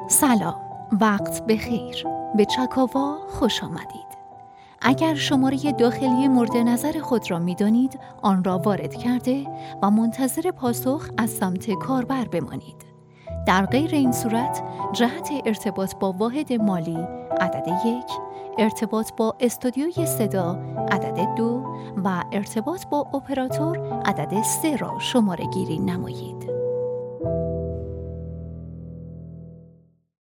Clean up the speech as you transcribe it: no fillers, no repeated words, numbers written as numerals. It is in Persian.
سلام، وقت بخیر. به چکاوا خوش آمدید. اگر شماره داخلی مورد نظر خود را می‌دانید، آن را وارد کرده و منتظر پاسخ از سمت کاربر بمانید. در غیر این صورت، جهت ارتباط با واحد مالی عدد 1، ارتباط با استودیوی صدا عدد 2 و ارتباط با اپراتور عدد 3 را شماره گیری نمایید.